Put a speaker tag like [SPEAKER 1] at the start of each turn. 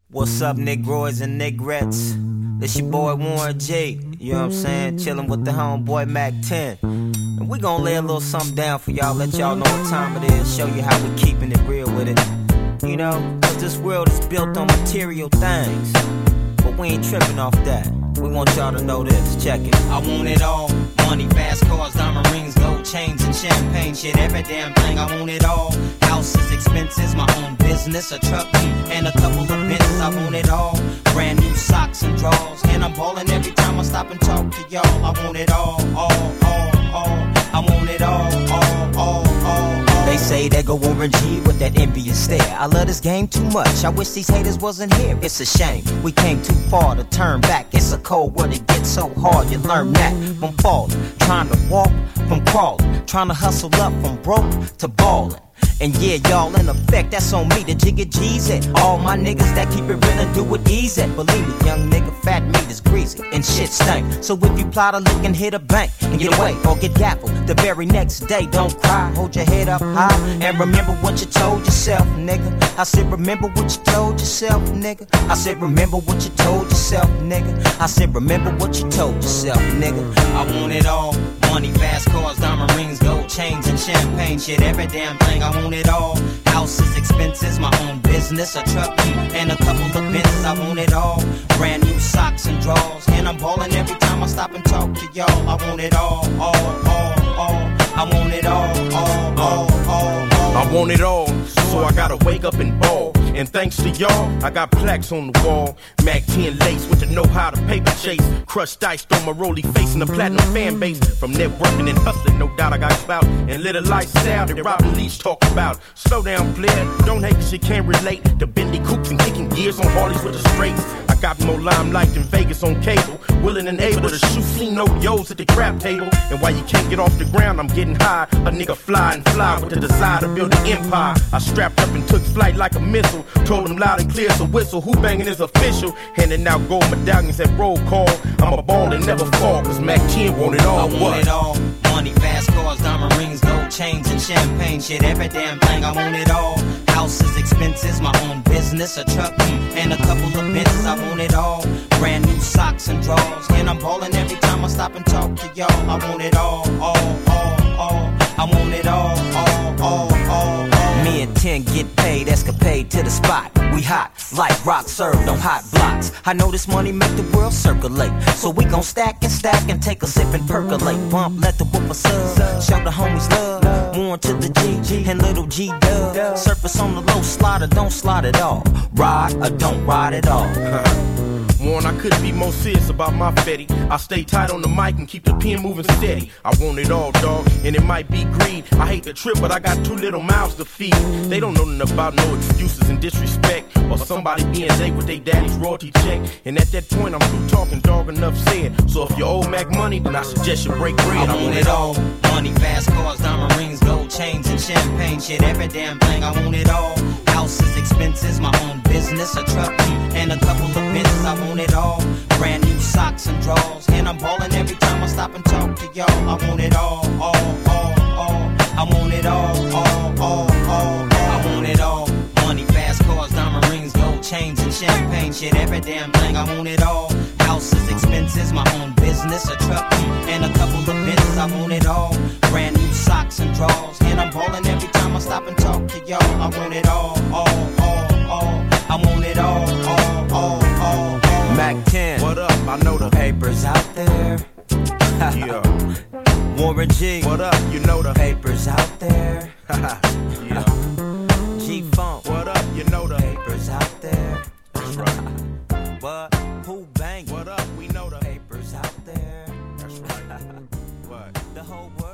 [SPEAKER 1] What's up, Negroids and Negrettes? This your boy Warren G. You know what I'm saying? Chillin' with the homeboy Mac 10. And we gon' lay a little something down for y'all, let y'all know what time it is, show you how we keepin' it real with it. You know, cause this world is built on material things, but we ain't trippin' off that. We want y'all to know this, check it. I want it all. Money, fast cars, diamond rings, gold chains, and champagne shit. Every damn thing, I want it all. Houses, expenses, my own business, a truck, and a couple of Benzes. I want it all. Brand new socks and drawers, and I'm ballin' every time I stop and talk to y'all. I want it all. I want it all. They say they go Warren G with that envious stare. I love this game too much, I wish these haters wasn't here. It's a shame, we came too far to turn back. It's a cold world, it gets so hard, you learn that from falling. Trying to walk from crawling, trying to hustle up from broke to ballin'. And yeah, y'all in effect, that's on me, the Jigga G's it. All my niggas that keep it real and do it easy. Believe me, young nigga, fat meat is greasy and shit stank. So if you plot a lick and hit a bank and get away or get gaffled the very next day, don't cry, hold your head up high and remember what you told yourself, nigga. I said remember what you told yourself, nigga. I said remember what you told yourself, nigga. I said remember what you told yourself, nigga. I want it all. Money, fast cars, diamond rings, gold chains, and champagne shit. Every damn thing, I want it all. Houses, expenses, my own business, a truck, and a couple of Benzes. I want it all. Brand new socks and drawers, and I'm ballin' every time I stop and talk to y'all. I want it all. I want it all.
[SPEAKER 2] I want it all, so I gotta wake up and ball. And thanks to y'all, I got plaques on the wall. Mac 10 lace with the know-how to paper chase. Crushed dice, throw my rolly face in the platinum fan base. From networking and hustling, no doubt I got clout. And little lifestyle that Robin Leach talk about. Slow down, player, don't hate cause you can't relate to bendy coops and kicking gears on Harleys with the straights. I got more limelight than Vegas on cable. Willing and able to shoot C-No-Yos at the crap table. And while you can't get off the ground, I'm getting high. A nigga fly and fly with the desire to build an empire. I strapped up and took flight like a missile. Told him loud and clear, so whistle, who banging is official. Handing out gold medallions at roll call. I'm a ball and never fall, cause Mac 10 want it all.
[SPEAKER 1] I want it all. Money, fast cars, diamond rings, gold chains, and champagne shit. Every damn thing, I want it all. Houses, expenses, my own business, a truck, and a couple of Benzes. I want it all. Brand new socks and drawers, and I'm ballin' every time I stop and talk to y'all. I want it all. I want it all. Me and 10 get paid, escapade to the spot. We hot, like rock served on hot blocks. I know this money make the world circulate, so we gon' stack and take a sip and percolate. Bump, let the whooper sub, show the homies love. Warren to the G, and little G dub. Surface on the low, slide or don't slide at all. Ride or don't ride at all.
[SPEAKER 2] Warren, I couldn't be more serious about my fetty. I stay tight on the mic and keep the pen moving steady. I want it all, dog, and it might be greed. I hate the trip, but I got 2 little mouths to feed. They don't know nothing about no excuses and disrespect, or somebody being late with their daddy's royalty check. And at that point, I'm through talking, dog, enough said. So if you owe Mac money, then I suggest you break bread.
[SPEAKER 1] I want it all. Money, fast cars, diamond rings, gold chains, and champagne shit. Every damn thing, I want it all. Houses, expenses, my own business, a truck, and a couple of Benzes. I want it all. Brand new socks and drawers, and I'm ballin' every time I stop and talk to y'all. I want it all. I want it all. I want it all. Money, fast cars, diamond rings, gold chains, and champagne shit. Every damn thing, I want it all. Houses, expenses, my own business, a truck, and a couple of Benzes. I want it all. Brand new socks and drawers, and I'm ballin' every time I stop and talk to y'all. I want it all. I want it all. Mac 10.
[SPEAKER 2] What up? I know the
[SPEAKER 1] papers out there.
[SPEAKER 2] Yeah.
[SPEAKER 1] Warren G.
[SPEAKER 2] What up? You know the
[SPEAKER 1] papers out there.
[SPEAKER 2] Yeah.
[SPEAKER 1] G-Funk.
[SPEAKER 2] What up? You know the
[SPEAKER 1] papers out there.
[SPEAKER 2] That's right.
[SPEAKER 1] But who bang?
[SPEAKER 2] What up? We know the
[SPEAKER 1] papers out there.
[SPEAKER 2] That's right. What?
[SPEAKER 1] The whole world.